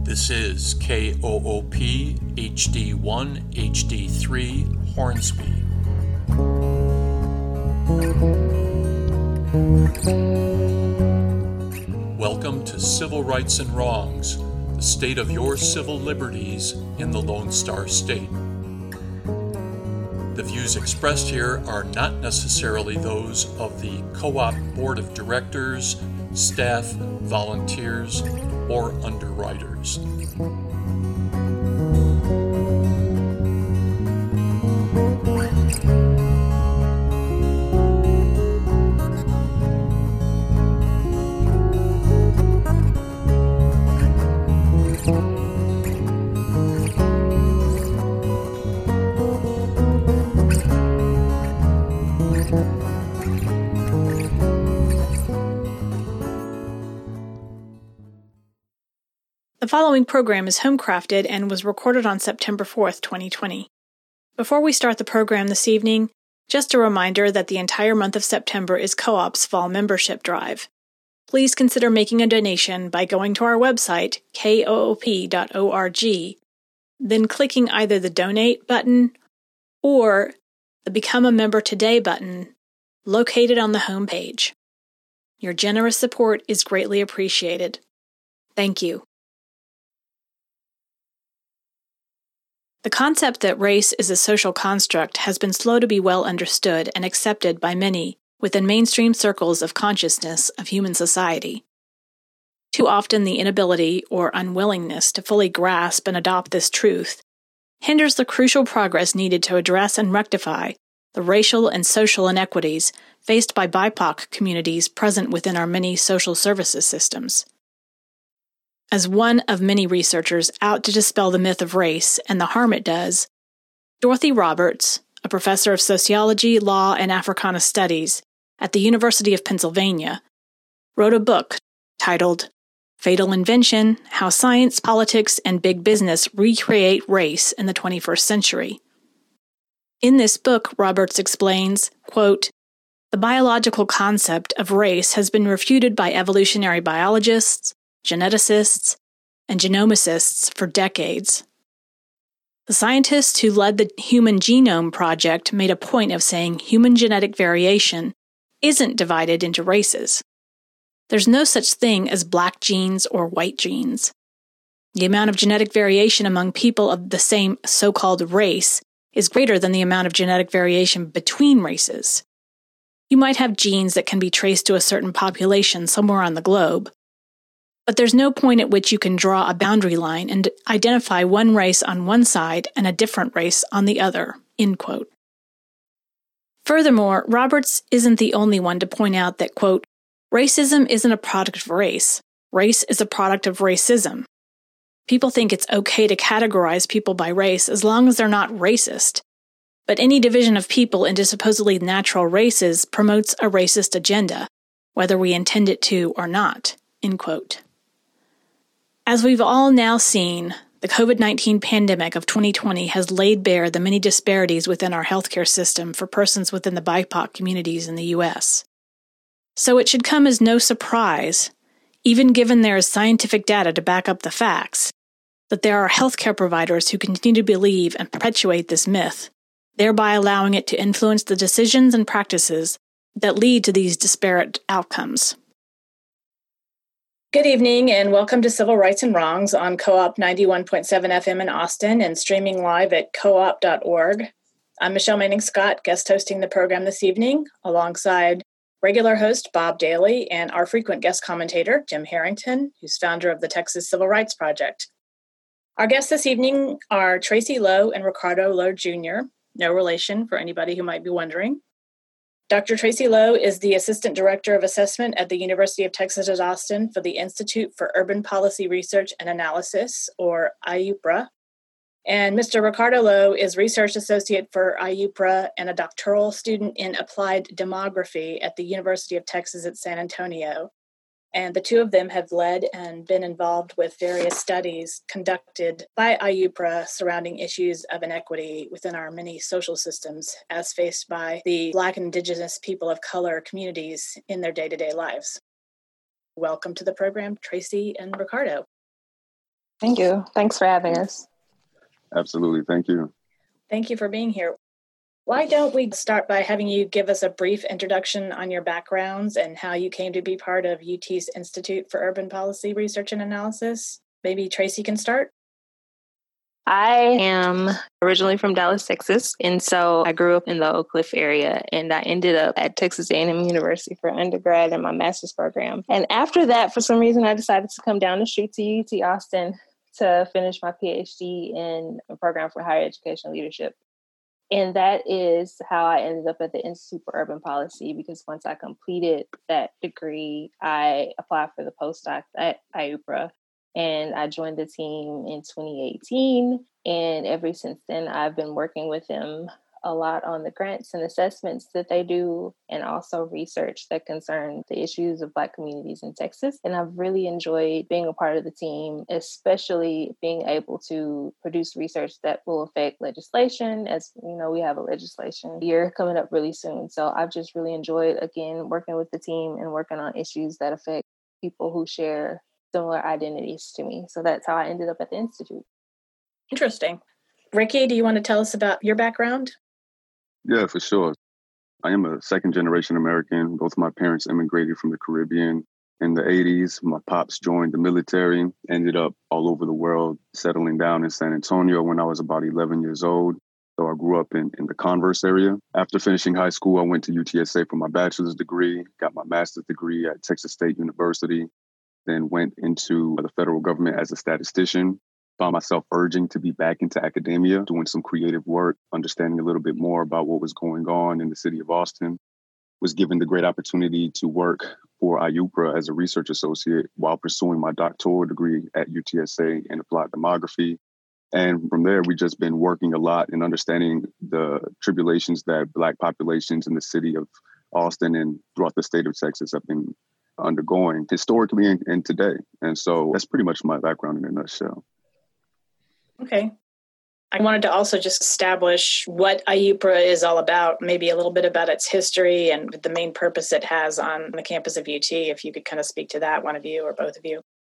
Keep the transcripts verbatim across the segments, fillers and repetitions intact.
This is K O O P H D one H D three Hornsby. Welcome to Civil Rights and Wrongs, the state of your civil liberties in the Lone Star State. The views expressed here are not necessarily those of the Co-op Board of Directors, staff, volunteers, or underwriters. The following program is home-crafted and was recorded on September fourth, twenty twenty. Before we start the program this evening, just a reminder that the entire month of September is Co-op's Fall Membership Drive. Please consider making a donation by going to our website, K O O P dot org, then clicking either the Donate button or the Become a Member Today button located on the home page. Your generous support is greatly appreciated. Thank you. The concept that race is a social construct has been slow to be well understood and accepted by many within mainstream circles of consciousness of human society. Too often the inability or unwillingness to fully grasp and adopt this truth hinders the crucial progress needed to address and rectify the racial and social inequities faced by B I P O C communities present within our many social services systems. As one of many researchers out to dispel the myth of race and the harm it does, Dorothy Roberts, a professor of sociology, law, and Africana studies at the University of Pennsylvania, wrote a book titled Fatal Invention: How Science, Politics, and Big Business Recreate Race in the twenty-first Century. In this book, Roberts explains, quote, "The biological concept of race has been refuted by evolutionary biologists, geneticists, and genomicists for decades. The scientists who led the Human Genome Project made a point of saying human genetic variation isn't divided into races. There's no such thing as black genes or white genes. The amount of genetic variation among people of the same so-called race is greater than the amount of genetic variation between races. You might have genes that can be traced to a certain population somewhere on the globe, but there's no point at which you can draw a boundary line and identify one race on one side and a different race on the other." End quote. Furthermore, Roberts isn't the only one to point out that, quote, "Racism isn't a product of race. Race is a product of racism. People think it's okay to categorize people by race as long as they're not racist. But any division of people into supposedly natural races promotes a racist agenda, whether we intend it to or not." End quote. As we've all now seen, the COVID nineteen pandemic of twenty twenty has laid bare the many disparities within our healthcare system for persons within the B I P O C communities in the U S. So it should come as no surprise, even given there is scientific data to back up the facts, that there are healthcare providers who continue to believe and perpetuate this myth, thereby allowing it to influence the decisions and practices that lead to these disparate outcomes. Good evening and welcome to Civil Rights and Wrongs on Co-op ninety-one point seven F M in Austin and streaming live at co op dot org. I'm Michelle Manning-Scott, guest hosting the program this evening alongside regular host Bob Daly and our frequent guest commentator, Jim Harrington, who's founder of the Texas Civil Rights Project. Our guests this evening are Tracy Lowe and Ricardo Lowe Junior, no relation for anybody who might be wondering. Doctor Tracy Lowe is the Assistant Director of Assessment at the University of Texas at Austin for the Institute for Urban Policy Research and Analysis, or I U P R A. And Mister Ricardo Lowe is Research Associate for I U P R A and a doctoral student in Applied Demography at the University of Texas at San Antonio. And the two of them have led and been involved with various studies conducted by I U P R A surrounding issues of inequity within our many social systems as faced by the Black and Indigenous people of color communities in their day-to-day lives. Welcome to the program, Tracy and Ricardo. Thank you. Thanks for having us. Absolutely. Thank you. Thank you for being here. Why don't we start by having you give us a brief introduction on your backgrounds and how you came to be part of U T's Institute for Urban Policy Research and Analysis? Maybe Tracy can start. I am originally from Dallas, Texas, and so I grew up in the Oak Cliff area, and I ended up at Texas A and M University for undergrad and my master's program. And after that, for some reason, I decided to come down the street to U T Austin to finish my PhD in a program for higher education leadership. And that is how I ended up at the Institute for Urban Policy, because once I completed that degree, I applied for the postdoc at I U P R A. And I joined the team in twenty eighteen. And ever since then, I've been working with them a lot on the grants and assessments that they do, and also research that concern the issues of Black communities in Texas. And I've really enjoyed being a part of the team, especially being able to produce research that will affect legislation. As you know, we have a legislation year coming up really soon. So I've just really enjoyed, again, working with the team and working on issues that affect people who share similar identities to me. So that's how I ended up at the Institute. Interesting. Ricky, do you want to tell us about your background? Yeah, for sure. I am a second generation American. Both my parents immigrated from the Caribbean in the eighties. My pops joined the military, ended up all over the world, settling down in San Antonio when I was about eleven years old. So I grew up in, in the Converse area. After finishing high school, I went to U T S A for my bachelor's degree, got my master's degree at Texas State University, then went into the federal government as a statistician. Found myself urging to be back into academia, doing some creative work, understanding a little bit more about what was going on in the city of Austin. Was given the great opportunity to work for I U P R A as a research associate while pursuing my doctoral degree at U T S A in applied demography. And from there, we've just been working a lot in understanding the tribulations that Black populations in the city of Austin and throughout the state of Texas have been undergoing historically and, and today. And so that's pretty much my background in a nutshell. Okay. I wanted to also just establish what I U P R A is all about, maybe a little bit about its history and the main purpose it has on the campus of U T. If you could kind of speak to that, one of you or both of you.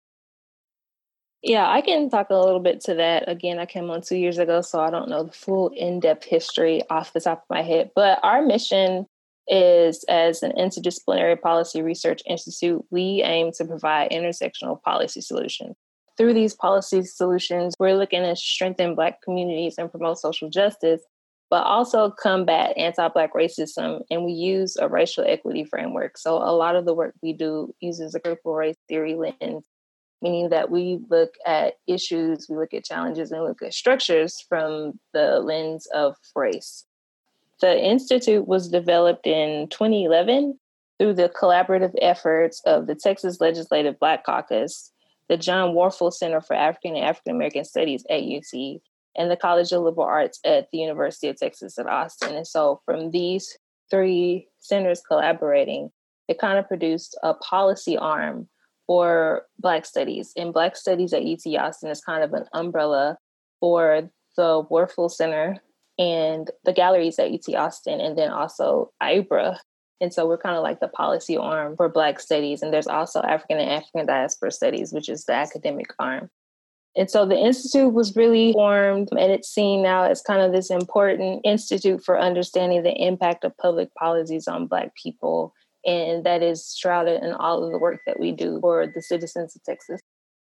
Yeah, I can talk a little bit to that. Again, I came on two years ago, so I don't know the full in-depth history off the top of my head. But our mission is, as an interdisciplinary policy research institute, we aim to provide intersectional policy solutions. Through these policy solutions, we're looking to strengthen Black communities and promote social justice, but also combat anti-Black racism. And we use a racial equity framework. So a lot of the work we do uses a critical race theory lens, meaning that we look at issues, we look at challenges, and look at structures from the lens of race. The Institute was developed in twenty eleven through the collaborative efforts of the Texas Legislative Black Caucus, the John Warfel Center for African and African American Studies at U T, and the College of Liberal Arts at the University of Texas at Austin. And so from these three centers collaborating, it kind of produced a policy arm for Black Studies. And Black Studies at U T Austin is kind of an umbrella for the Warfel Center and the galleries at U T Austin, and then also I U P R A. And so we're kind of like the policy arm for Black Studies. And there's also African and African Diaspora Studies, which is the academic arm. And so the Institute was really formed, and it's seen now as kind of this important institute for understanding the impact of public policies on Black people. And that is shrouded in all of the work that we do for the citizens of Texas.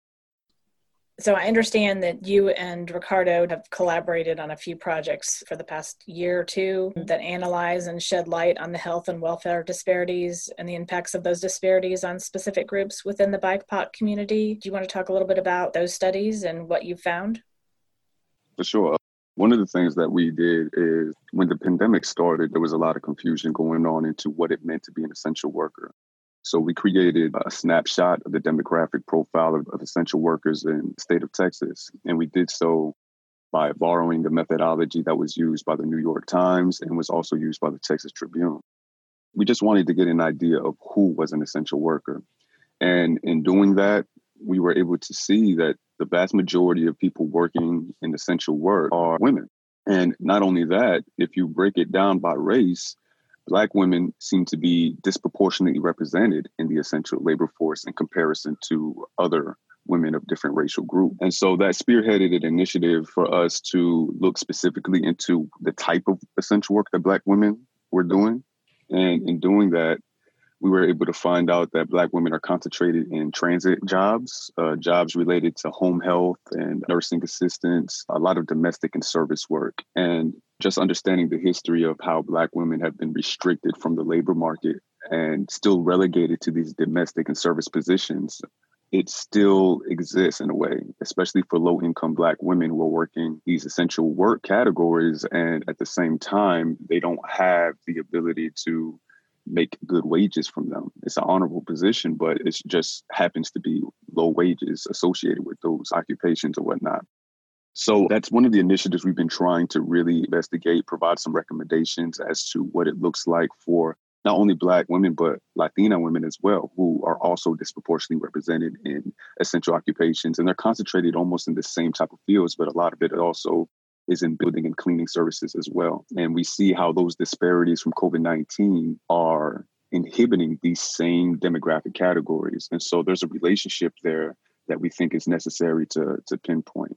So I understand that you and Ricardo have collaborated on a few projects for the past year or two that analyze and shed light on the health and welfare disparities and the impacts of those disparities on specific groups within the B I P O C community. Do you want to talk a little bit about those studies and what you found? For sure. One of the things that we did is when the pandemic started, there was a lot of confusion going on into what it meant to be an essential worker. So we created a snapshot of the demographic profile of, of essential workers in the state of Texas. And we did so by borrowing the methodology that was used by the New York Times and was also used by the Texas Tribune. We just wanted to get an idea of who was an essential worker. And in doing that, we were able to see that the vast majority of people working in essential work are women. And not only that, if you break it down by race, Black women seem to be disproportionately represented in the essential labor force in comparison to other women of different racial groups. And so that spearheaded an initiative for us to look specifically into the type of essential work that Black women were doing. And in doing that, we were able to find out that Black women are concentrated in transit jobs, uh, jobs related to home health and nursing assistance, a lot of domestic and service work. And just understanding the history of how Black women have been restricted from the labor market and still relegated to these domestic and service positions, it still exists in a way, especially for low-income Black women who are working these essential work categories. And at the same time, they don't have the ability to make good wages from them. It's an honorable position, but it just happens to be low wages associated with those occupations or whatnot. So that's one of the initiatives we've been trying to really investigate, provide some recommendations as to what it looks like for not only Black women, but Latina women as well, who are also disproportionately represented in essential occupations. And they're concentrated almost in the same type of fields, but a lot of it also is in building and cleaning services as well. And we see how those disparities from COVID nineteen are inhibiting these same demographic categories. And so there's a relationship there that we think is necessary to, to pinpoint.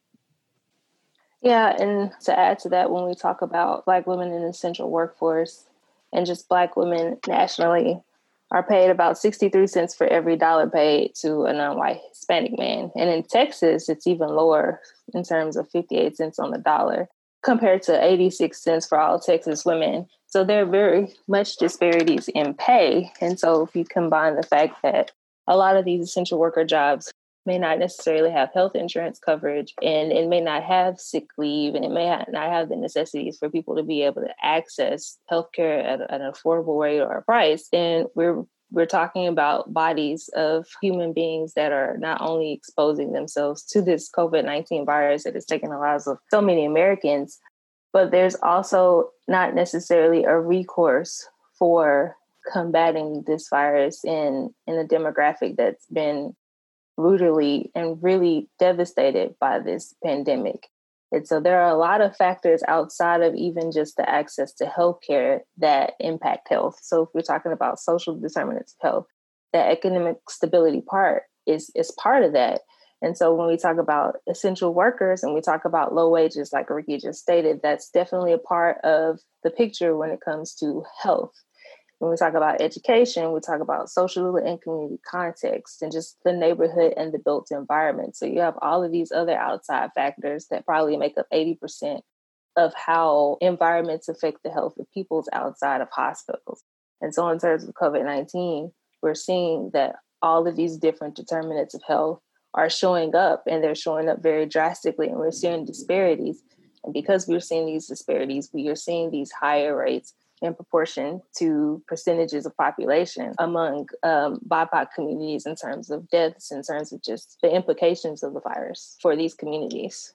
Yeah, and to add to that, when we talk about Black women in the essential workforce and just Black women nationally are paid about sixty-three cents for every dollar paid to a non-white Hispanic man. And in Texas, it's even lower in terms of fifty-eight cents on the dollar compared to eighty-six cents for all Texas women. So there are very much disparities in pay. And so if you combine the fact that a lot of these essential worker jobs may not necessarily have health insurance coverage, and it may not have sick leave, and it may not have the necessities for people to be able to access healthcare at an affordable rate or a price, then we're we're talking about bodies of human beings that are not only exposing themselves to this COVID nineteen virus that has taken the lives of so many Americans, but there's also not necessarily a recourse for combating this virus in, in a demographic that's been brutally and really devastated by this pandemic. And so there are a lot of factors outside of even just the access to healthcare that impact health. So if we're talking about social determinants of health, the economic stability part is, is part of that. And so when we talk about essential workers and we talk about low wages, like Ricky just stated, that's definitely a part of the picture when it comes to health. When we talk about education, we talk about social and community context and just the neighborhood and the built environment. So you have all of these other outside factors that probably make up eighty percent of how environments affect the health of people's outside of hospitals. And so in terms of COVID nineteen, we're seeing that all of these different determinants of health are showing up, and they're showing up very drastically, and we're seeing disparities. And because we're seeing these disparities, we are seeing these higher rates in proportion to percentages of population among um, B I P O C communities in terms of deaths, in terms of just the implications of the virus for these communities.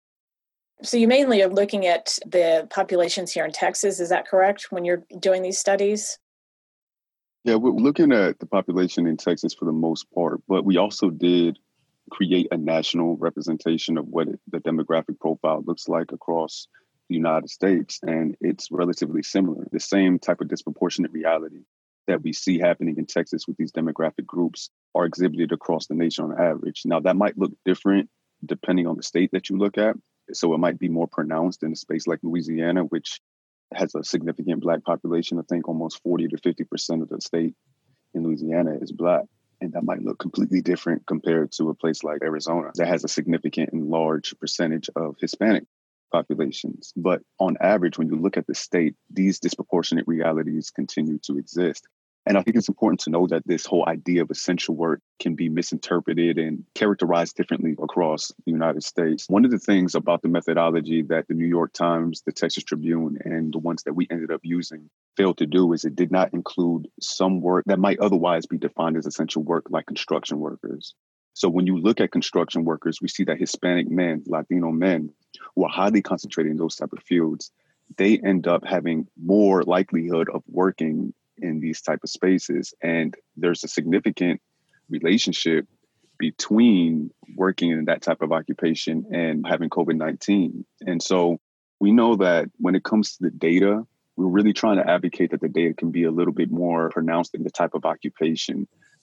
So you mainly are looking at the populations here in Texas, is that correct, when you're doing these studies? Yeah, we're looking at the population in Texas for the most part, but we also did create a national representation of what it, the demographic profile looks like across the United States. And it's relatively similar. The same type of disproportionate reality that we see happening in Texas with these demographic groups are exhibited across the nation on average. Now, that might look different depending on the state that you look at. So it might be more pronounced in a space like Louisiana, which has a significant Black population. I think almost forty to fifty percent of the state in Louisiana is Black. And that might look completely different compared to a place like Arizona that has a significant and large percentage of Hispanic populations. But on average, when you look at the state, these disproportionate realities continue to exist. And I think it's important to know that this whole idea of essential work can be misinterpreted and characterized differently across the United States. One of the things about the methodology that the New York Times, the Texas Tribune, and the ones that we ended up using failed to do is it did not include some work that might otherwise be defined as essential work, like construction workers. So when you look at construction workers, we see that Hispanic men, Latino men, who are highly concentrated in those type of fields, they end up having more likelihood of working in these type of spaces. And there's a significant relationship between working in that type of occupation and having COVID nineteen. And so we know that when it comes to the data, we're really trying to advocate that the data can be a little bit more pronounced in the type of occupation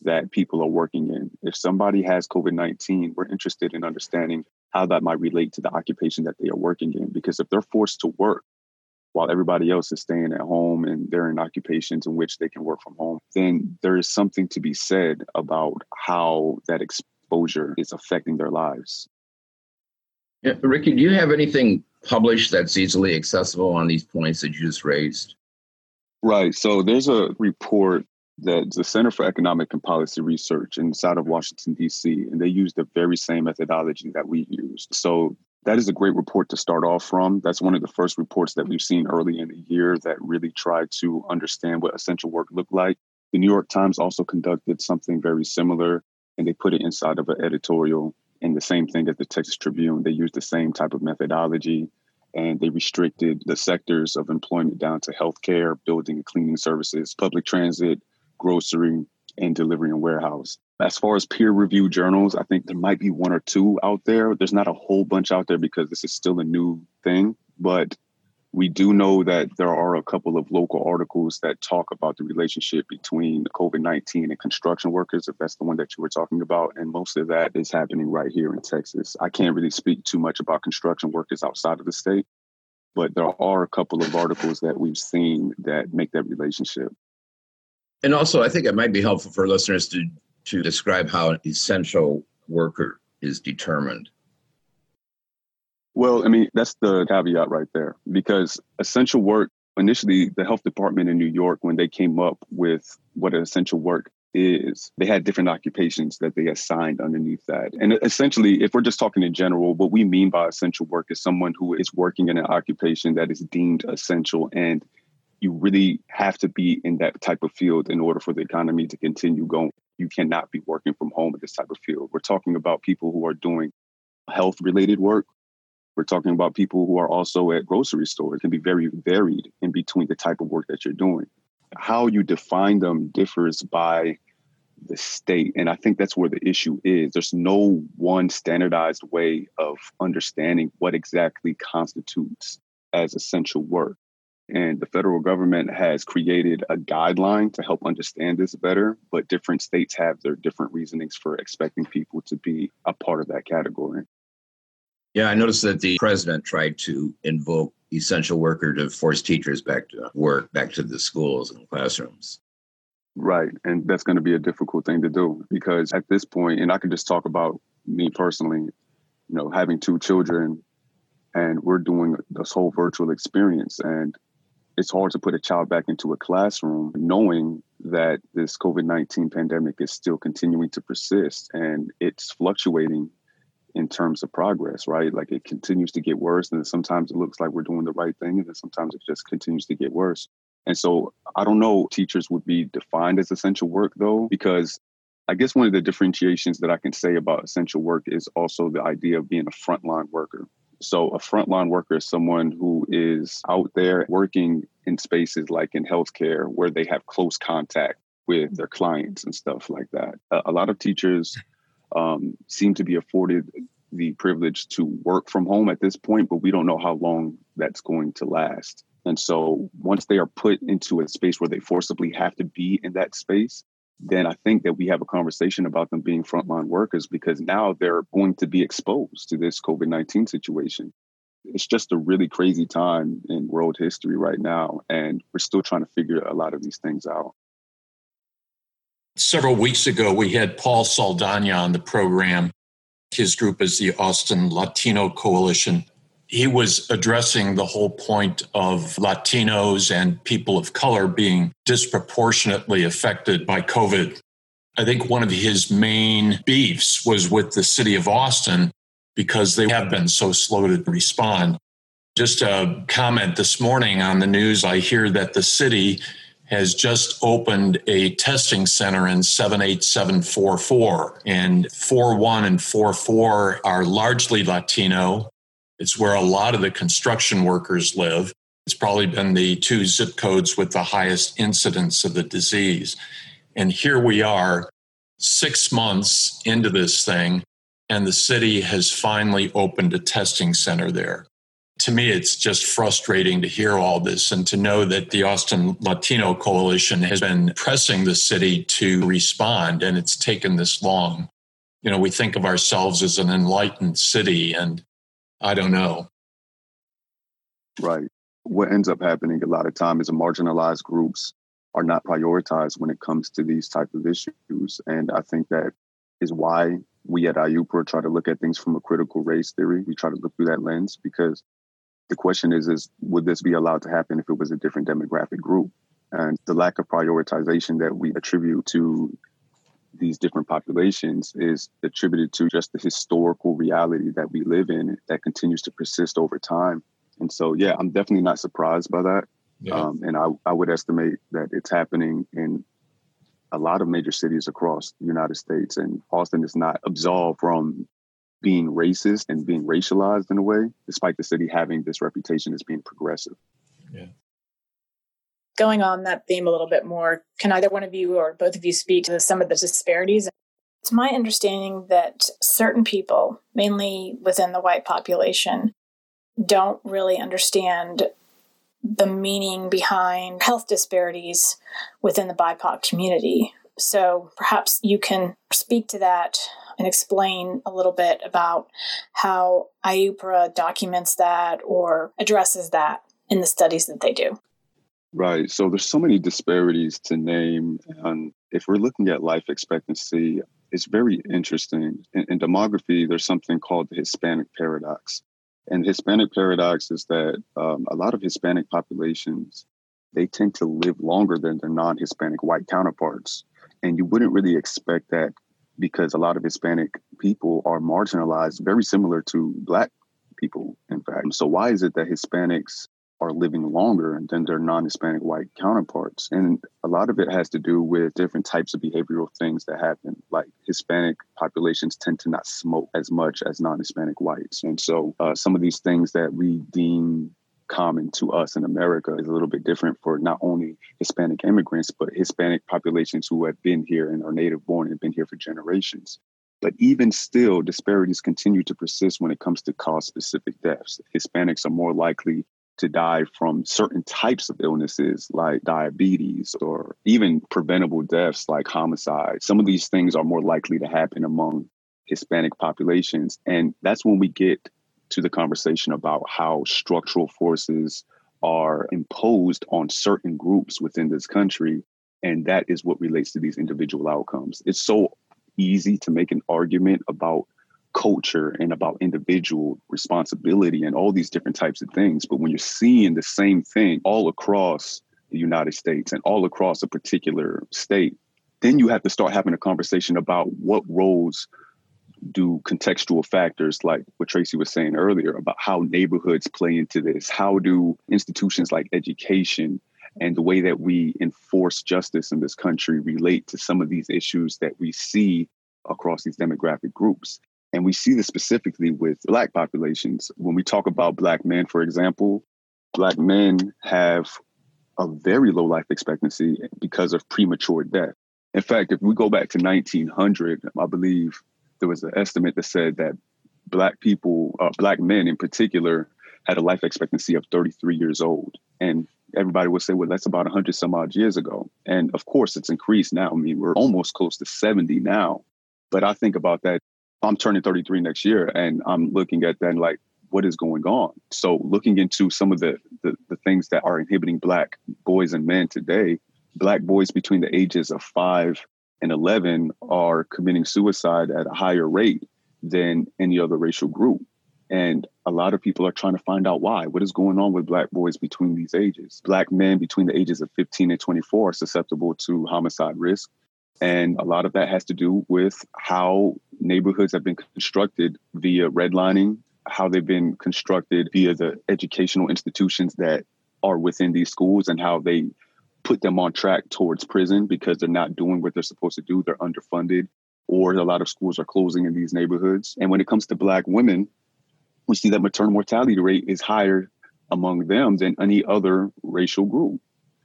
that people are working in. If somebody has COVID nineteen, we're interested in understanding how that might relate to the occupation that they are working in. Because if they're forced to work while everybody else is staying at home and they're in occupations in which they can work from home, then there is something to be said about how that exposure is affecting their lives. Yeah, Ricky, do you have anything published that's easily accessible on these points that you just raised? Right. So there's a report that the Center for Economic and Policy Research inside of Washington, D C, and they use the very same methodology that we used. So that is a great report to start off from. That's one of the first reports that we've seen early in the year that really tried to understand what essential work looked like. The New York Times also conducted something very similar, and they put it inside of an editorial. And the same thing at the Texas Tribune. They used the same type of methodology, and they restricted the sectors of employment down to healthcare, building and cleaning services, public transit, grocery, and delivery and warehouse. As far as peer-reviewed journals, I think there might be one or two out there. There's not a whole bunch out there because this is still a new thing, but we do know that there are a couple of local articles that talk about the relationship between COVID nineteen and construction workers, if that's the one that you were talking about. And most of that is happening right here in Texas. I can't really speak too much about construction workers outside of the state, but there are a couple of articles that we've seen that make that relationship. And also, I think it might be helpful for listeners to, to describe how an essential worker is determined. Well, I mean, that's the caveat right there, because essential work, initially, the health department in New York, when they came up with what an essential work is, they had different occupations that they assigned underneath that. And essentially, if we're just talking in general, what we mean by essential work is someone who is working in an occupation that is deemed essential, and you really have to be in that type of field in order for the economy to continue going. You cannot be working from home in this type of field. We're talking about people who are doing health-related work. We're talking about people who are also at grocery stores. It can be very varied in between the type of work that you're doing. How you define them differs by the state. And I think that's where the issue is. There's no one standardized way of understanding what exactly constitutes as essential work. And the federal government has created a guideline to help understand this better, but different states have their different reasonings for expecting people to be a part of that category. Yeah, I noticed that the president tried to invoke essential worker to force teachers back to work, back to the schools and classrooms. Right. And that's going to be a difficult thing to do because at this point, and I can just talk about me personally, you know, having two children and we're doing this whole virtual experience. And it's hard to put a child back into a classroom knowing that this COVID nineteen pandemic is still continuing to persist and it's fluctuating in terms of progress, right? Like it continues to get worse. And then sometimes it looks like we're doing the right thing. And then sometimes it just continues to get worse. And so I don't know, teachers would be defined as essential work though, because I guess one of the differentiations that I can say about essential work is also the idea of being a frontline worker. So a frontline worker is someone who is out there working in spaces like in healthcare where they have close contact with their clients and stuff like that. A, a lot of teachers um, seem to be afforded the privilege to work from home at this point, but we don't know how long that's going to last. And so once they are put into a space where they forcibly have to be in that space, then I think that we have a conversation about them being frontline workers because now they're going to be exposed to this COVID nineteen situation. It's just a really crazy time in world history right now, and we're still trying to figure a lot of these things out. Several weeks ago, we had Paul Saldana on the program. His group is the Austin Latino Coalition. He was addressing the whole point of Latinos and people of color being disproportionately affected by COVID. I think one of his main beefs was with the city of Austin because they have been so slow to respond. Just a comment this morning on the news, I hear that the city has just opened a testing center in seven eight seven four four, and four one and four four are largely Latino. It's where a lot of the construction workers live. It's probably been the two zip codes with the highest incidence of the disease. And here we are, six months into this thing, and the city has finally opened a testing center there. To me, it's just frustrating to hear all this and to know that the Austin Latino Coalition has been pressing the city to respond, and it's taken this long. You know, we think of ourselves as an enlightened city, and I don't know. Right. What ends up happening a lot of time is marginalized groups are not prioritized when it comes to these type of issues. And I think that is why we at I U P R try to look at things from a critical race theory. We try to look through that lens because the question is, is would this be allowed to happen if it was a different demographic group? And the lack of prioritization that we attribute to these different populations is attributed to just the historical reality that we live in that continues to persist over time. And so, yeah, I'm definitely not surprised by that. Yeah. Um, and I, I would estimate that it's happening in a lot of major cities across the United States. And Austin is not absolved from being racist and being racialized in a way, despite the city having this reputation as being progressive. Yeah. Going on that theme a little bit more, can either one of you or both of you speak to some of the disparities? It's my understanding that certain people, mainly within the white population, don't really understand the meaning behind health disparities within the B I P O C community. So perhaps you can speak to that and explain a little bit about how I U P R A documents that or addresses that in the studies that they do. Right. So there's so many disparities to name. And if we're looking at life expectancy, it's very interesting. In, in demography, there's something called the Hispanic paradox. And the Hispanic paradox is that um, a lot of Hispanic populations, they tend to live longer than their non-Hispanic white counterparts. And you wouldn't really expect that because a lot of Hispanic people are marginalized, very similar to Black people, in fact. So why is it that Hispanics are living longer than their non-Hispanic white counterparts? And a lot of it has to do with different types of behavioral things that happen. Like Hispanic populations tend to not smoke as much as non-Hispanic whites. And so uh, some of these things that we deem common to us in America is a little bit different for not only Hispanic immigrants, but Hispanic populations who have been here and are native born and been here for generations. But even still, disparities continue to persist when it comes to cause-specific deaths. Hispanics are more likely to die from certain types of illnesses like diabetes or even preventable deaths like homicide. Some of these things are more likely to happen among Hispanic populations. And that's when we get to the conversation about how structural forces are imposed on certain groups within this country. And that is what relates to these individual outcomes. It's so easy to make an argument about culture and about individual responsibility and all these different types of things. But when you're seeing the same thing all across the United States and all across a particular state, then you have to start having a conversation about what roles do contextual factors like what Tracy was saying earlier about how neighborhoods play into this. How do institutions like education and the way that we enforce justice in this country relate to some of these issues that we see across these demographic groups? And we see this specifically with Black populations. When we talk about Black men, for example, Black men have a very low life expectancy because of premature death. In fact, if we go back to nineteen hundred, I believe there was an estimate that said that Black people, uh, Black men in particular, had a life expectancy of thirty-three years old. And everybody would say, well, that's about one hundred some odd years ago. And of course, it's increased now. I mean, we're almost close to seventy now. But I think about that. I'm turning thirty-three next year, and I'm looking at that and like, what is going on? So looking into some of the, the, the things that are inhibiting Black boys and men today, Black boys between the ages of five and eleven are committing suicide at a higher rate than any other racial group. And a lot of people are trying to find out why. What is going on with Black boys between these ages? Black men between the ages of fifteen and twenty-four are susceptible to homicide risk. And a lot of that has to do with how neighborhoods have been constructed via redlining, how they've been constructed via the educational institutions that are within these schools and how they put them on track towards prison because they're not doing what they're supposed to do. They're underfunded, or a lot of schools are closing in these neighborhoods. And when it comes to Black women, we see that maternal mortality rate is higher among them than any other racial group.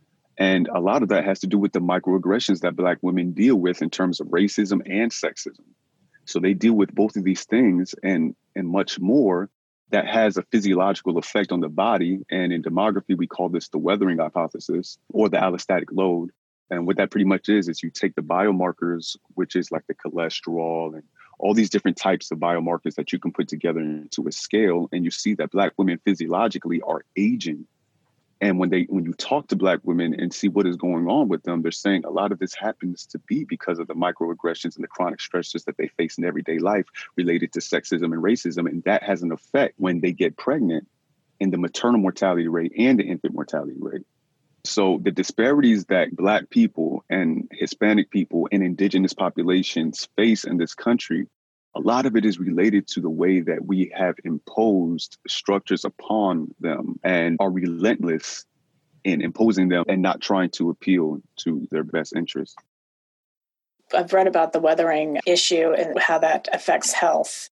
And a lot of that has to do with the microaggressions that Black women deal with in terms of racism and sexism. So they deal with both of these things and, and much more that has a physiological effect on the body. And in demography, we call this the weathering hypothesis or the allostatic load. And what that pretty much is, is you take the biomarkers, which is like the cholesterol and all these different types of biomarkers that you can put together into a scale, and you see that Black women physiologically are aging. And when they when you talk to Black women and see what is going on with them, they're saying a lot of this happens to be because of the microaggressions and the chronic stressors that they face in everyday life related to sexism and racism. And that has an effect when they get pregnant in the maternal mortality rate and the infant mortality rate. So the disparities that Black people and Hispanic people and indigenous populations face in this country, a lot of it is related to the way that we have imposed structures upon them and are relentless in imposing them and not trying to appeal to their best interests. I've read about the weathering issue and how that affects health.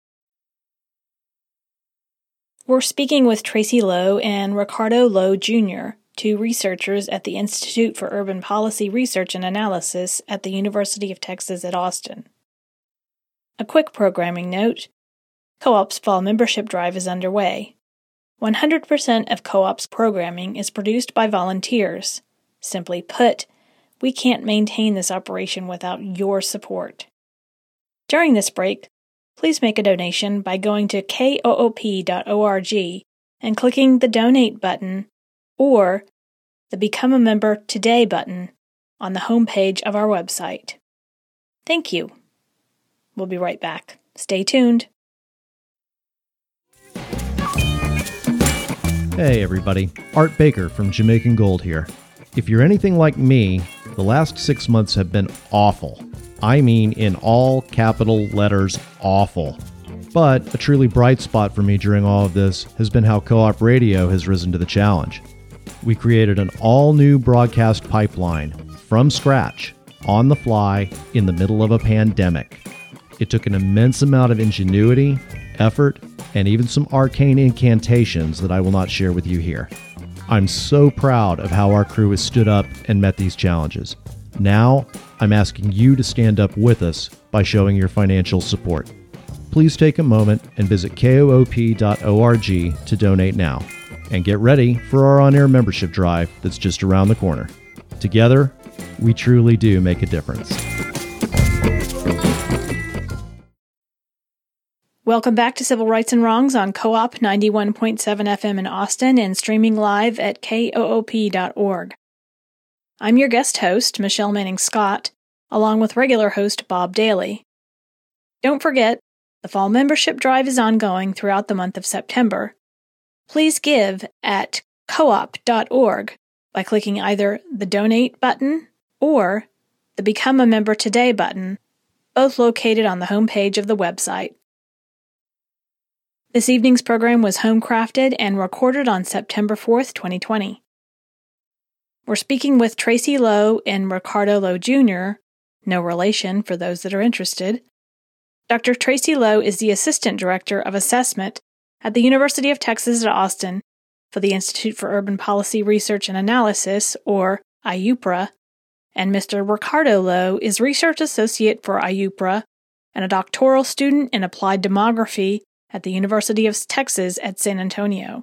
We're speaking with Tracy Lowe and Ricardo Lowe Junior, two researchers at the Institute for Urban Policy Research and Analysis at the University of Texas at Austin. A quick programming note: Co-op's fall membership drive is underway. one hundred percent of Co-op's programming is produced by volunteers. Simply put, we can't maintain this operation without your support. During this break, please make a donation by going to K O O P dot org and clicking the Donate button or the Become a Member Today button on the homepage of our website. Thank you. We'll be right back. Stay tuned. Hey everybody, Art Baker from Jamaican Gold here. If you're anything like me, the last six months have been awful. I mean in all capital letters, awful. But a truly bright spot for me during all of this has been how Co-op Radio has risen to the challenge. We created an all-new broadcast pipeline from scratch, on the fly, in the middle of a pandemic. It took an immense amount of ingenuity, effort, and even some arcane incantations that I will not share with you here. I'm so proud of how our crew has stood up and met these challenges. Now, I'm asking you to stand up with us by showing your financial support. Please take a moment and visit K O O P dot org to donate now. And get ready for our on-air membership drive that's just around the corner. Together, we truly do make a difference. Welcome back to Civil Rights and Wrongs on Co-op ninety-one point seven F M in Austin and streaming live at K O O P dot org. I'm your guest host, Michelle Manning-Scott, along with regular host Bob Daly. Don't forget, the fall membership drive is ongoing throughout the month of September. Please give at co op dot org by clicking either the Donate button or the Become a Member Today button, both located on the homepage of the website. This evening's program was home-crafted and recorded on September fourth, twenty twenty. We're speaking with Tracy Lowe and Ricardo Lowe Junior, no relation for those that are interested. Doctor Tracy Lowe is the Assistant Director of Assessment at the University of Texas at Austin for the Institute for Urban Policy Research and Analysis, or I U P R A, and Mister Ricardo Lowe is Research Associate for I U P R A and a doctoral student in Applied Demography at the University of Texas at San Antonio.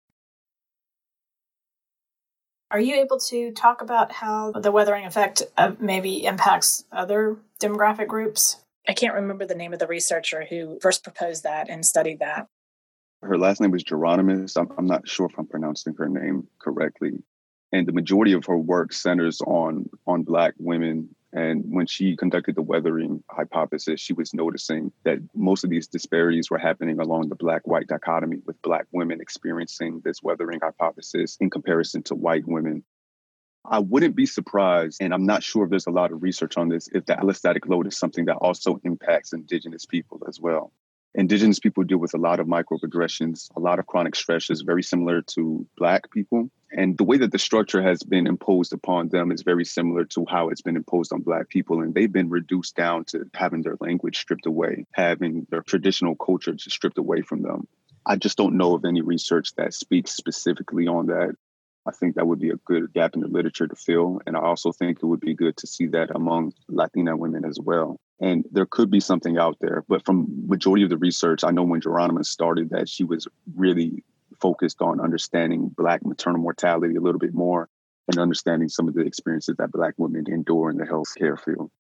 Are you able to talk about how the weathering effect uh, maybe impacts other demographic groups? I can't remember the name of the researcher who first proposed that and studied that. Her last name was Geronimus. I'm, I'm not sure if I'm pronouncing her name correctly. And the majority of her work centers on, on Black women. And when she conducted the weathering hypothesis, she was noticing that most of these disparities were happening along the Black-white dichotomy, with Black women experiencing this weathering hypothesis in comparison to white women. I wouldn't be surprised, and I'm not sure if there's a lot of research on this, if the allostatic load is something that also impacts Indigenous people as well. Indigenous people deal with a lot of microaggressions, a lot of chronic stressors, very similar to Black people. And the way that the structure has been imposed upon them is very similar to how it's been imposed on Black people. And they've been reduced down to having their language stripped away, having their traditional culture stripped away from them. I just don't know of any research that speaks specifically on that. I think that would be a good gap in the literature to fill. And I also think it would be good to see that among Latina women as well. And there could be something out there. But from majority of the research, I know when Geronima started that she was really focused on understanding Black maternal mortality a little bit more and understanding some of the experiences that Black women endure in the healthcare field.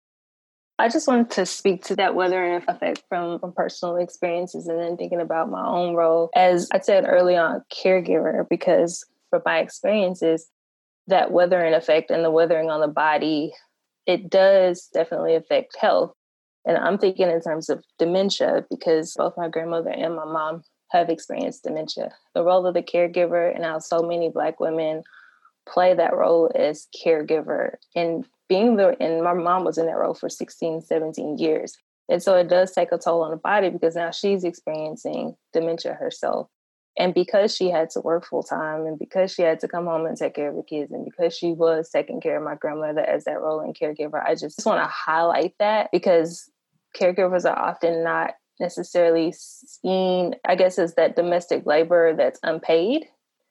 I just wanted to speak to that weathering effect from, from personal experiences and then thinking about my own role. As I said early on, caregiver, because from my experiences, that weathering effect and the weathering on the body, it does definitely affect health. And I'm thinking in terms of dementia, because both my grandmother and my mom have experienced dementia. The role of the caregiver and how so many Black women play that role as caregiver and being there. And my mom was in that role for sixteen, seventeen years. And so it does take a toll on the body because now she's experiencing dementia herself. And because she had to work full time and because she had to come home and take care of the kids and because she was taking care of my grandmother as that role in caregiver, I just want to highlight that because caregivers are often not necessarily seen, I guess, as that domestic labor that's unpaid.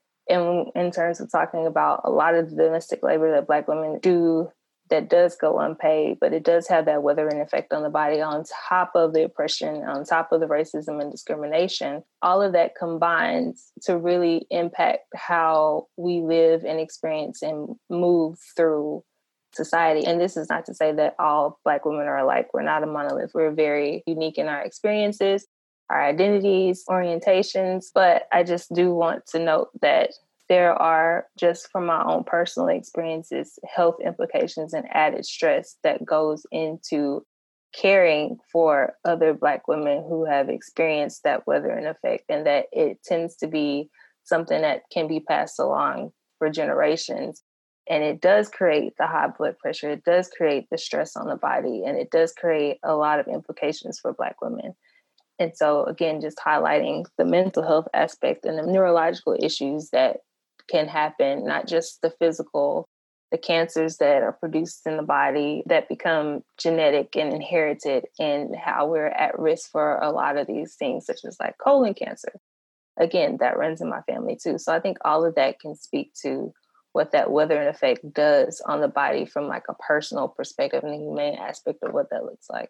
And in terms of talking about a lot of the domestic labor that Black women do that does go unpaid, but it does have that weathering effect on the body on top of the oppression, on top of the racism and discrimination. All of that combines to really impact how we live and experience and move through society. And this is not to say that all Black women are alike. We're not a monolith. We're very unique in our experiences, our identities, orientations. But I just do want to note that there are, just from my own personal experiences, health implications and added stress that goes into caring for other Black women who have experienced that weathering effect, and that it tends to be something that can be passed along for generations. And it does create the high blood pressure. It does create the stress on the body, and it does create a lot of implications for Black women. And so, again, just highlighting the mental health aspect and the neurological issues that can happen, not just the physical, the cancers that are produced in the body that become genetic and inherited, and how we're at risk for a lot of these things, such as like colon cancer. Again, that runs in my family too. So I think all of that can speak to what that weathering effect does on the body from like a personal perspective and the humane aspect of what that looks like.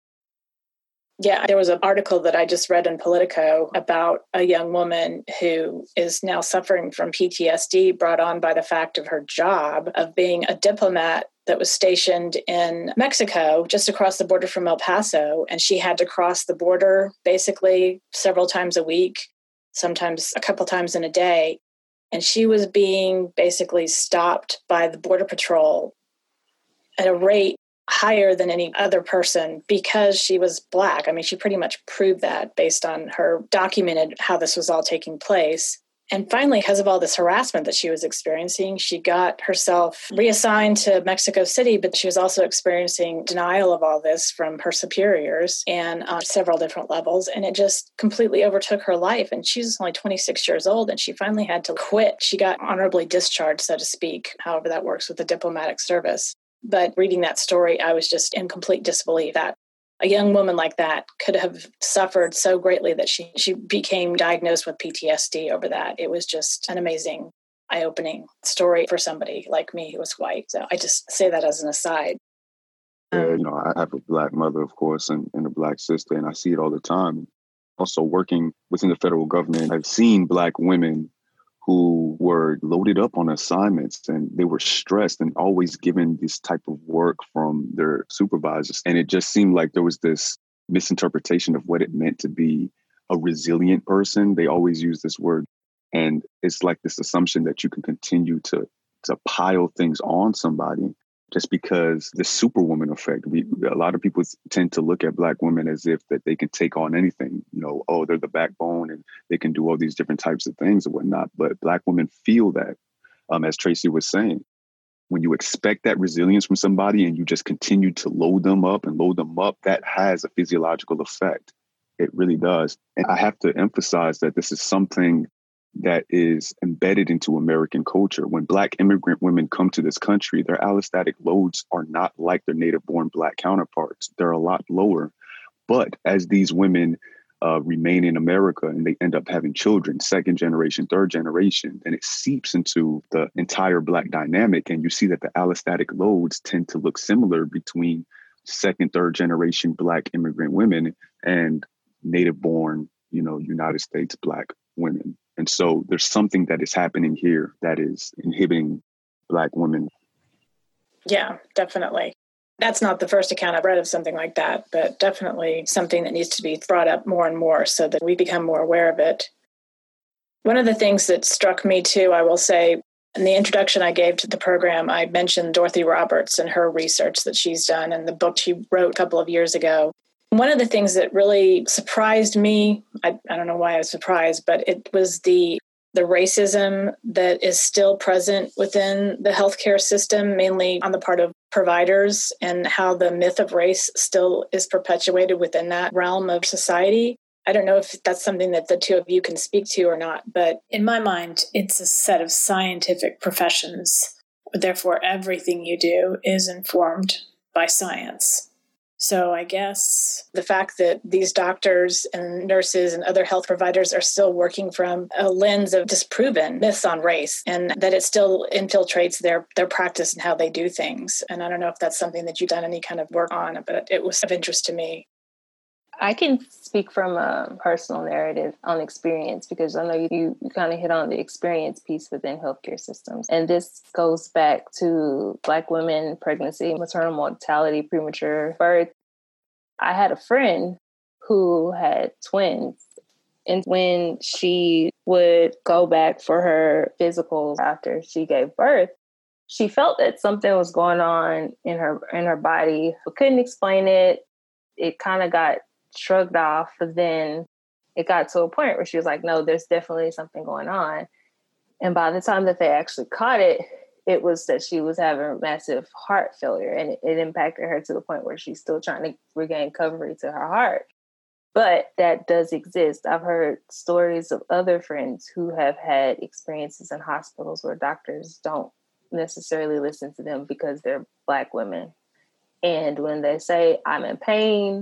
Yeah, there was an article that I just read in Politico about a young woman who is now suffering from P T S D brought on by the fact of her job of being a diplomat that was stationed in Mexico, just across the border from El Paso. And she had to cross the border basically several times a week, sometimes a couple times in a day. And she was being basically stopped by the Border Patrol at a rate higher than any other person because she was Black. I mean, she pretty much proved that based on her documented how this was all taking place. And finally, because of all this harassment that she was experiencing, she got herself reassigned to Mexico City, but she was also experiencing denial of all this from her superiors and on several different levels. And it just completely overtook her life. And she's only twenty-six years old, and she finally had to quit. She got honorably discharged, so to speak, however that works with the diplomatic service. But reading that story, I was just in complete disbelief that a young woman like that could have suffered so greatly that she, she became diagnosed with P T S D over that. It was just an amazing, eye-opening story for somebody like me who was white. So I just say that as an aside. Yeah, you know, I have a Black mother, of course, and, and a Black sister, and I see it all the time. Also working within the federal government, I've seen Black women who were loaded up on assignments and they were stressed and always given this type of work from their supervisors. And it just seemed like there was this misinterpretation of what it meant to be a resilient person. They always use this word. And it's like this assumption that you can continue to, to pile things on somebody just because the superwoman effect. We, a lot of people tend to look at Black women as if that they can take on anything, you know, oh, they're the backbone and they can do all these different types of things and whatnot. But Black women feel that, um, as Tracy was saying, when you expect that resilience from somebody and you just continue to load them up and load them up, that has a physiological effect. It really does. And I have to emphasize that this is something that is embedded into American culture. When Black immigrant women come to this country, their allostatic loads are not like their native-born Black counterparts. They're a lot lower. But as these women uh, remain in America and they end up having children, second generation, third generation, and it seeps into the entire Black dynamic. And you see that the allostatic loads tend to look similar between second, third generation Black immigrant women and native born, you know, United States Black women. And so there's something that is happening here that is inhibiting Black women. Yeah, definitely. That's not the first account I've read of something like that, but definitely something that needs to be brought up more and more so that we become more aware of it. One of the things that struck me too, I will say, in the introduction I gave to the program, I mentioned Dorothy Roberts and her research that she's done and the book she wrote a couple of years ago. One of the things that really surprised me, I, I don't know why I was surprised, but it was the the racism that is still present within the healthcare system, mainly on the part of providers, and how the myth of race still is perpetuated within that realm of society. I don't know if that's something that the two of you can speak to or not, but in my mind, it's a set of scientific professions. Therefore, everything you do is informed by science. So I guess the fact that these doctors and nurses and other health providers are still working from a lens of disproven myths on race, and that it still infiltrates their, their practice and how they do things. And I don't know if that's something that you've done any kind of work on, but it was of interest to me. I can speak from a personal narrative on experience, because I know you, you kind of hit on the experience piece within healthcare systems. And this goes back to Black women, pregnancy, maternal mortality, premature birth. I had a friend who had twins. And when she would go back for her physicals after she gave birth, she felt that something was going on in her in her body, but couldn't explain it. It kind of got shrugged off, but then it got to a point where she was like, no, there's definitely something going on. And by the time that they actually caught it, it was that she was having massive heart failure, and it, it impacted her to the point where she's still trying to regain recovery to her heart. But that does exist. I've heard stories of other friends who have had experiences in hospitals where doctors don't necessarily listen to them because they're Black women. And when they say, I'm in pain,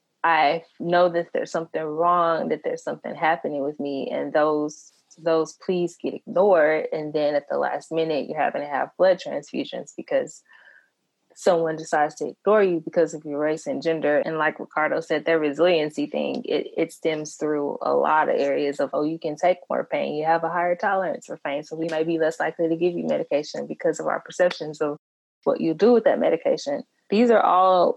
I know that there's something wrong, that there's something happening with me, and those those pleas get ignored. And then at the last minute, you're having to have blood transfusions because someone decides to ignore you because of your race and gender. And like Ricardo said, their resiliency thing, it, it stems through a lot of areas of, oh, you can take more pain. You have a higher tolerance for pain, so we may be less likely to give you medication because of our perceptions of what you do with that medication. These are all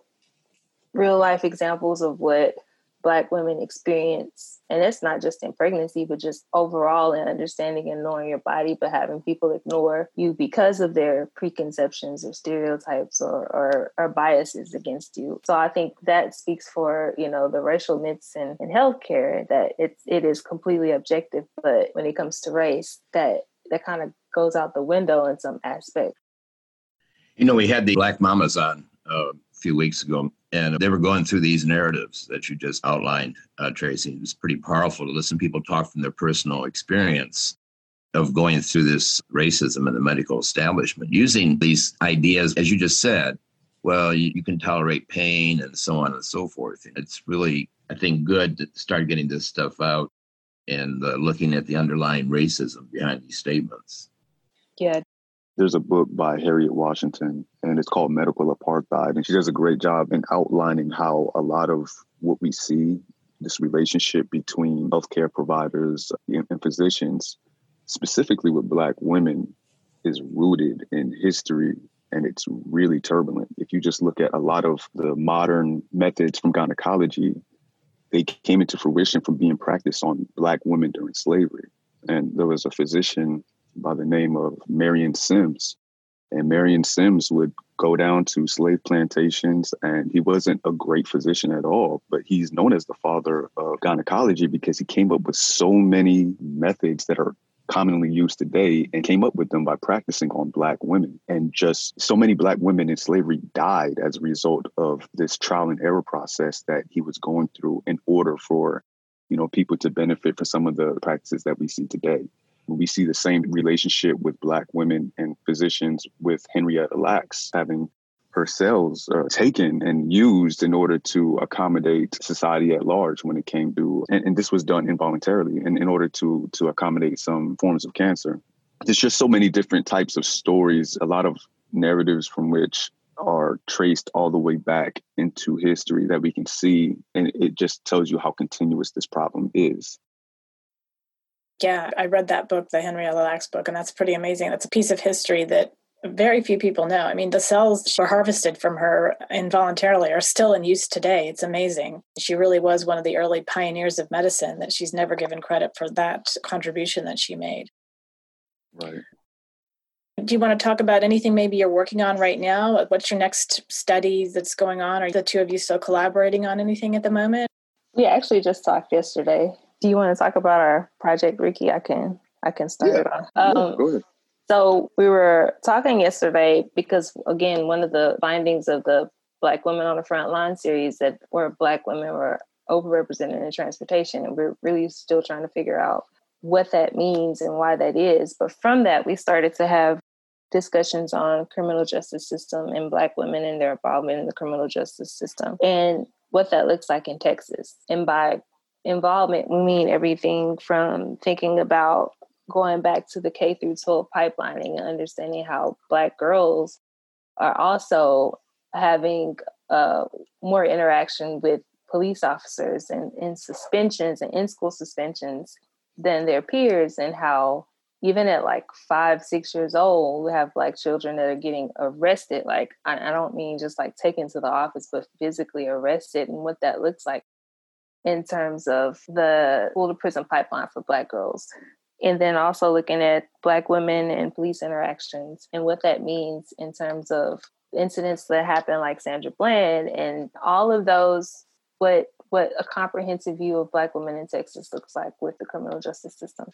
real life examples of what Black women experience. And it's not just in pregnancy, but just overall in understanding and knowing your body, but having people ignore you because of their preconceptions or stereotypes or, or, or biases against you. So I think that speaks for, you know, the racial myths in, in healthcare, that it's, it is completely objective. But when it comes to race, that, that kind of goes out the window in some aspect. You know, we had the Black Mamas on uh, a few weeks ago, and they were going through these narratives that you just outlined, uh, Tracy. It was pretty powerful to listen to people talk from their personal experience of going through this racism in the medical establishment, using these ideas, as you just said, well, you, you can tolerate pain and so on and so forth. It's really, I think, good to start getting this stuff out and uh, looking at the underlying racism behind these statements. Yeah. There's a book by Harriet Washington, and it's called Medical Apartheid. And she does a great job in outlining how a lot of what we see, this relationship between healthcare providers and physicians, specifically with Black women, is rooted in history, and it's really turbulent. If you just look at a lot of the modern methods from gynecology, they came into fruition from being practiced on Black women during slavery. And there was a physician by the name of Marion Sims. And Marion Sims would go down to slave plantations, and he wasn't a great physician at all, but he's known as the father of gynecology because he came up with so many methods that are commonly used today and came up with them by practicing on Black women. And just so many Black women in slavery died as a result of this trial and error process that he was going through in order for, you know, people to benefit from some of the practices that we see today. We see the same relationship with Black women and physicians with Henrietta Lacks having her cells uh, taken and used in order to accommodate society at large when it came to, and, and this was done involuntarily, and in order to to accommodate some forms of cancer. There's just so many different types of stories, a lot of narratives from which are traced all the way back into history that we can see. And it just tells you how continuous this problem is. Yeah, I read that book, the Henrietta Lacks book, and that's pretty amazing. That's a piece of history that very few people know. I mean, the cells were harvested from her involuntarily are still in use today. It's amazing. She really was one of the early pioneers of medicine, that she's never given credit for that contribution that she made. Right. Do you want to talk about anything maybe you're working on right now? What's your next study that's going on? Are the two of you still collaborating on anything at the moment? We actually just talked yesterday. Do you want to talk about our project, Ricky? I can I can start yeah. it off. Um, yeah, go ahead. So we were talking yesterday because, again, one of the findings of the Black Women on the Front Line series that were Black women were overrepresented in transportation. And we're really still trying to figure out what that means and why that is. But from that, we started to have discussions on criminal justice system and Black women and their involvement in the criminal justice system and what that looks like in Texas. And by involvement, we mean everything from thinking about going back to the K through twelve pipelining and understanding how Black girls are also having uh, more interaction with police officers and in suspensions and in-school suspensions than their peers, and how even at like five, six years old, we have Black children that are getting arrested. Like, I, I don't mean just like taken to the office, but physically arrested, and what that looks like in terms of the school to prison pipeline for Black girls. And then also looking at Black women and police interactions and what that means in terms of incidents that happen like Sandra Bland and all of those, what what a comprehensive view of Black women in Texas looks like with the criminal justice system.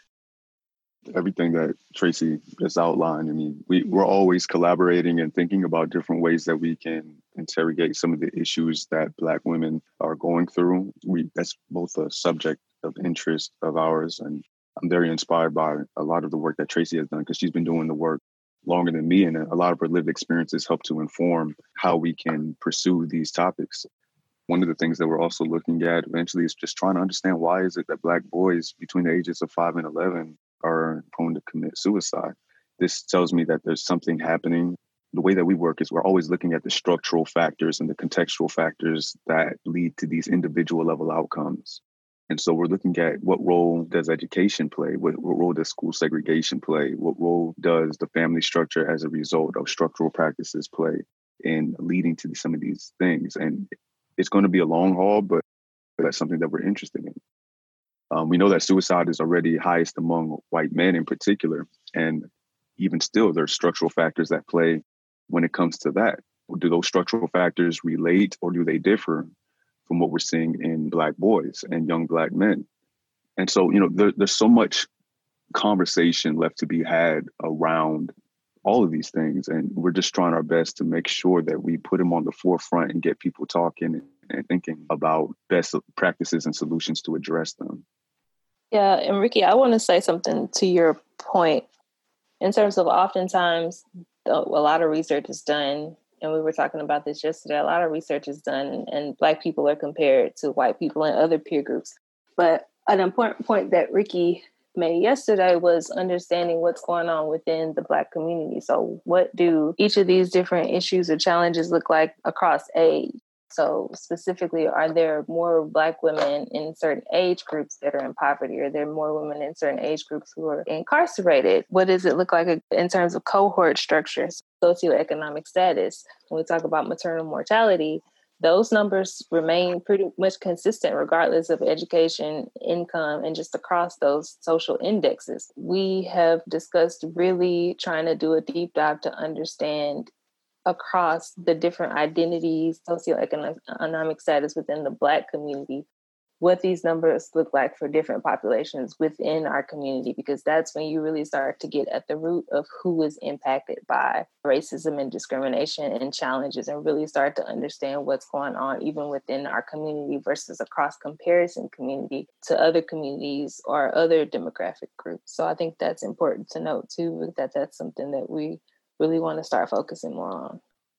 Everything that Tracy just outlined, I mean, we, we're always collaborating and thinking about different ways that we can interrogate some of the issues that Black women are going through. We that's both a subject of interest of ours, and I'm very inspired by a lot of the work that Tracy has done, because she's been doing the work longer than me, and a lot of her lived experiences help to inform how we can pursue these topics. One of the things that we're also looking at eventually is just trying to understand, why is it that Black boys between the ages of five and eleven are prone to commit suicide? This tells me that there's something happening. The way that we work is we're always looking at the structural factors and the contextual factors that lead to these individual level outcomes. And so we're looking at, what role does education play? What, what role does school segregation play? What role does the family structure as a result of structural practices play in leading to some of these things? And it's going to be a long haul, but that's something that we're interested in. Um, we know that suicide is already highest among white men in particular. And even still, there are structural factors that play when it comes to that. Do those structural factors relate, or do they differ from what we're seeing in Black boys and young Black men? And so, you know, there, there's so much conversation left to be had around all of these things. And we're just trying our best to make sure that we put them on the forefront and get people talking and, and thinking about best practices and solutions to address them. Yeah, and Ricky, I want to say something to your point in terms of oftentimes a lot of research is done, and we were talking about this yesterday, a lot of research is done and Black people are compared to white people and other peer groups. But an important point that Ricky made yesterday was understanding what's going on within the Black community. So what do each of these different issues or challenges look like across age? So specifically, are there more Black women in certain age groups that are in poverty? Are there more women in certain age groups who are incarcerated? What does it look like in terms of cohort structures, socioeconomic status? When we talk about maternal mortality, those numbers remain pretty much consistent regardless of education, income, and just across those social indexes. We have discussed really trying to do a deep dive to understand across the different identities, socioeconomic status within the Black community, what these numbers look like for different populations within our community, because that's when you really start to get at the root of who is impacted by racism and discrimination and challenges, and really start to understand what's going on even within our community versus a cross-comparison community to other communities or other demographic groups. So I think that's important to note too, that that's something that we really want to start focusing more on.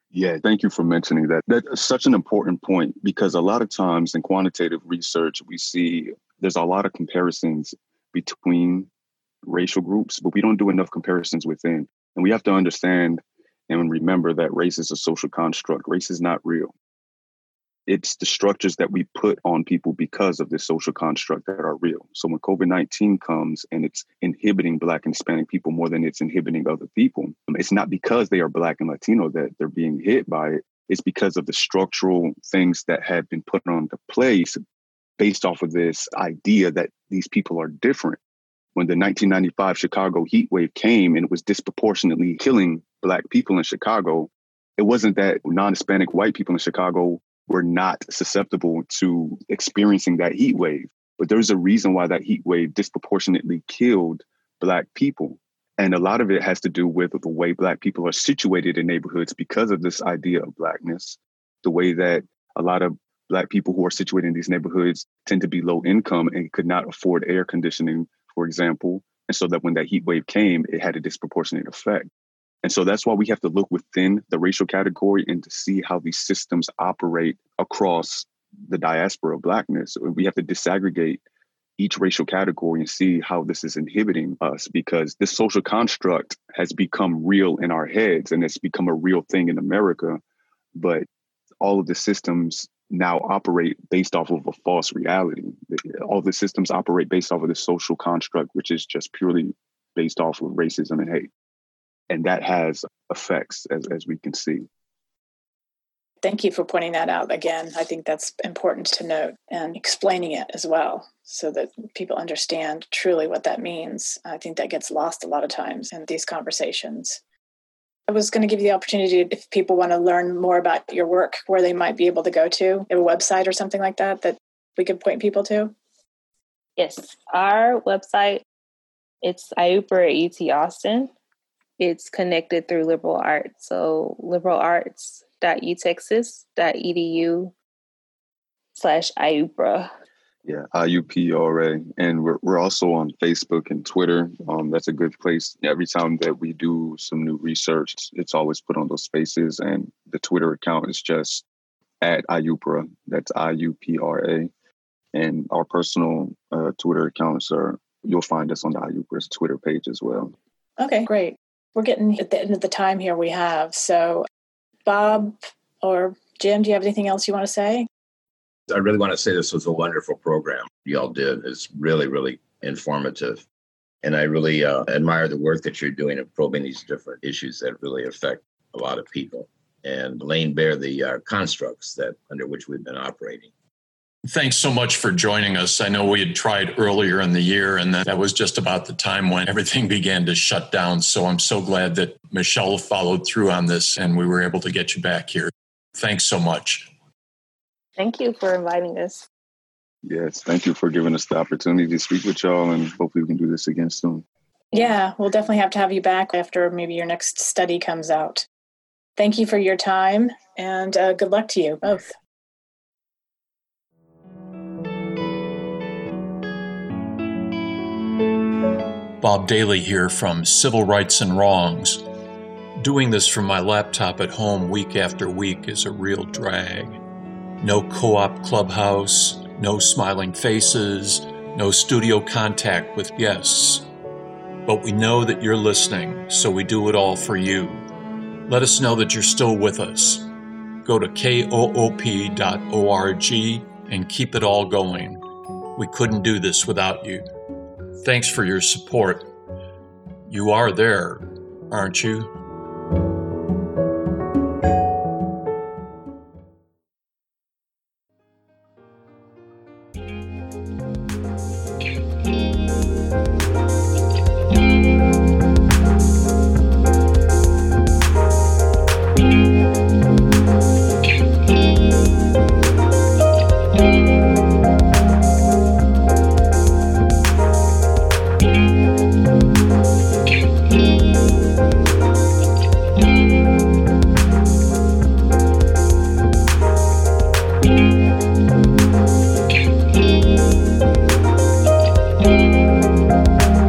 Yeah, thank you for mentioning that. That's such an important point because a lot of times in quantitative research, we see there's a lot of comparisons between racial groups, but we don't do enough comparisons within. And we have to understand and remember that race is a social construct. Race is not real. It's the structures that we put on people because of this social construct that are real. So when COVID nineteen comes and it's inhibiting Black and Hispanic people more than it's inhibiting other people, it's not because they are Black and Latino that they're being hit by it. It's because of the structural things that have been put onto place based off of this idea that these people are different. When the nineteen ninety-five Chicago heat wave came and it was disproportionately killing Black people in Chicago, it wasn't that non-Hispanic white people in Chicago were not susceptible to experiencing that heat wave. But there's a reason why that heat wave disproportionately killed Black people. And a lot of it has to do with the way Black people are situated in neighborhoods because of this idea of Blackness, the way that a lot of Black people who are situated in these neighborhoods tend to be low income and could not afford air conditioning, for example. And so that when that heat wave came, it had a disproportionate effect. And so that's why we have to look within the racial category and to see how these systems operate across the diaspora of Blackness. We have to disaggregate each racial category and see how this is inhibiting us, because this social construct has become real in our heads and it's become a real thing in America. But all of the systems now operate based off of a false reality. All the systems operate based off of the social construct, which is just purely based off of racism and hate. And that has effects, as, as we can see. Thank you for pointing that out again. I think that's important to note and explaining it as well so that people understand truly what that means. I think that gets lost a lot of times in these conversations. I was going to give you the opportunity, if people want to learn more about your work, where they might be able to go to, a website or something like that, that we could point people to. Yes, our website, it's I U P R A E T Austin. It's connected through liberal arts. So liberal arts dot u texas dot e d u slash I U P R A. Yeah, I U P R A. And we're we're also on Facebook and Twitter. Um, that's a good place. Every time that we do some new research, it's always put on those spaces. And the Twitter account is just at I U P R A. That's I U P R A. And our personal uh, Twitter accounts are, you'll find us on the I U P R A's Twitter page as well. Okay, great. We're getting at the end of the time here we have. So Bob or Jim, do you have anything else you want to say? I really want to say this was a wonderful program y'all did. It's really, really informative. And I really uh, admire the work that you're doing of probing these different issues that really affect a lot of people and laying bare the uh, constructs that under which we've been operating. Thanks so much for joining us. I know we had tried earlier in the year, and that was just about the time when everything began to shut down. So I'm so glad that Michelle followed through on this and we were able to get you back here. Thanks so much. Thank you for inviting us. Yes, thank you for giving us the opportunity to speak with y'all, and hopefully we can do this again soon. Yeah, we'll definitely have to have you back after maybe your next study comes out. Thank you for your time, and uh, good luck to you both. Bob Daly here from Civil Rights and Wrongs. Doing this from my laptop at home week after week is a real drag. No co-op clubhouse, no smiling faces, no studio contact with guests. But we know that you're listening, so we do it all for you. Let us know that you're still with us. Go to koop dot org and keep it all going. We couldn't do this without you. Thanks for your support. You are there, aren't you? Thank you.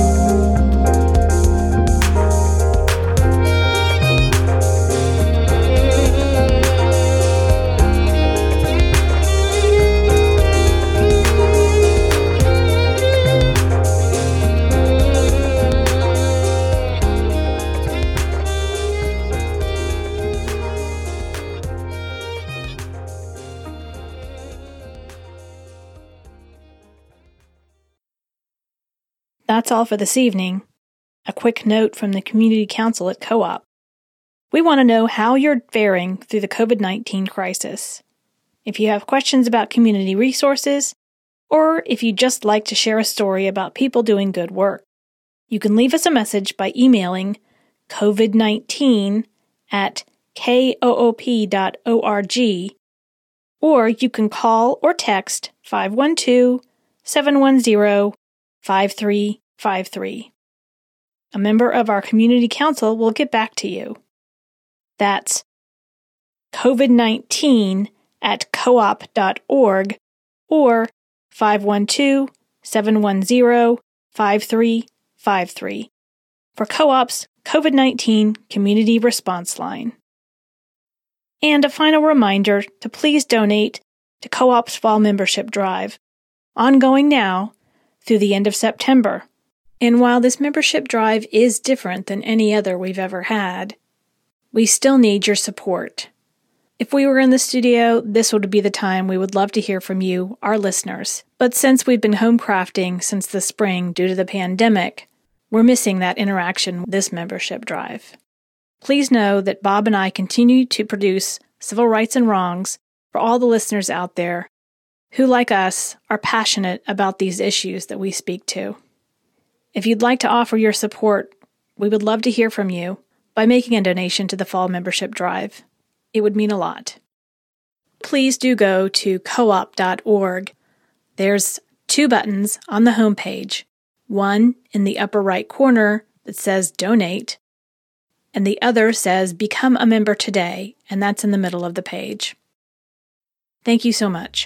That's all for this evening. A quick note from the Community Council at Co-op. We want to know how you're faring through the covid nineteen crisis. If you have questions about community resources, or if you'd just like to share a story about people doing good work, you can leave us a message by emailing covid nineteen at koop dot org, or you can call or text five one two, seven one zero, five three five three. A member of our Community Council will get back to you. That's covid nineteen at koop dot org or five one two, seven one zero, five three five three for Co-op's covid nineteen Community Response Line. And a final reminder to please donate to Co-op's Fall Membership Drive, ongoing now through the end of September. And while this membership drive is different than any other we've ever had, we still need your support. If we were in the studio, this would be the time we would love to hear from you, our listeners. But since we've been home crafting since the spring due to the pandemic, we're missing that interaction with this membership drive. Please know that Bob and I continue to produce Civil Rights and Wrongs for all the listeners out there who, like us, are passionate about these issues that we speak to. If you'd like to offer your support, we would love to hear from you by making a donation to the Fall Membership Drive. It would mean a lot. Please do go to koop dot org. There's two buttons on the homepage, one in the upper right corner that says Donate, and the other says Become a Member Today, and that's in the middle of the page. Thank you so much.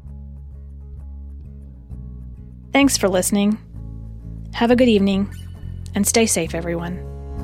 Thanks for listening. Have a good evening, and stay safe, everyone.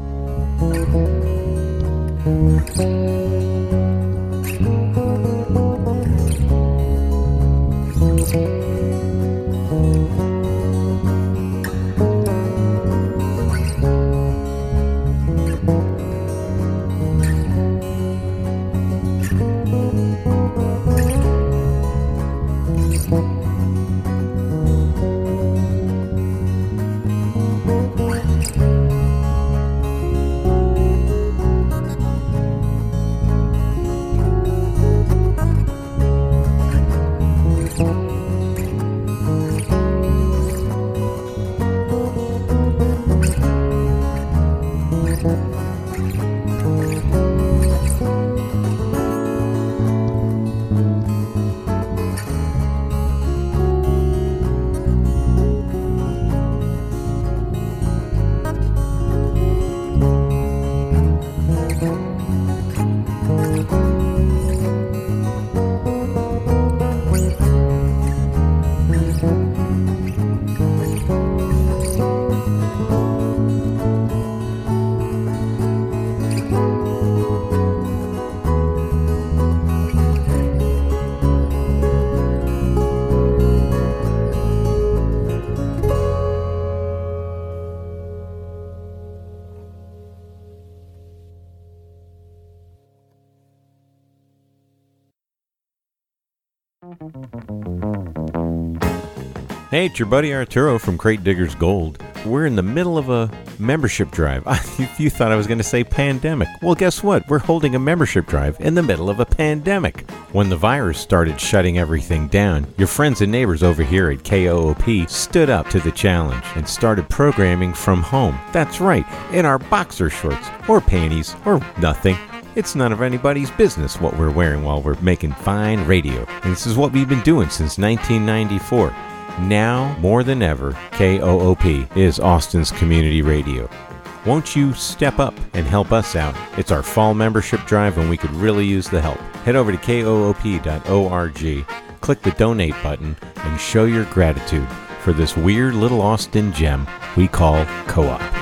Hey, it's your buddy Arturo from Crate Diggers Gold. We're in the middle of a membership drive. You thought I was going to say pandemic. Well, guess what? We're holding a membership drive in the middle of a pandemic. When the virus started shutting everything down, your friends and neighbors over here at K O O P stood up to the challenge and started programming from home. That's right, in our boxer shorts, or panties, or nothing. It's none of anybody's business what we're wearing while we're making fine radio. And this is what we've been doing since nineteen ninety-four. Now, more than ever, K O O P is Austin's community radio. Won't you step up and help us out? It's our fall membership drive and we could really use the help. Head over to koop dot org, click the donate button, and show your gratitude for this weird little Austin gem we call Co-op.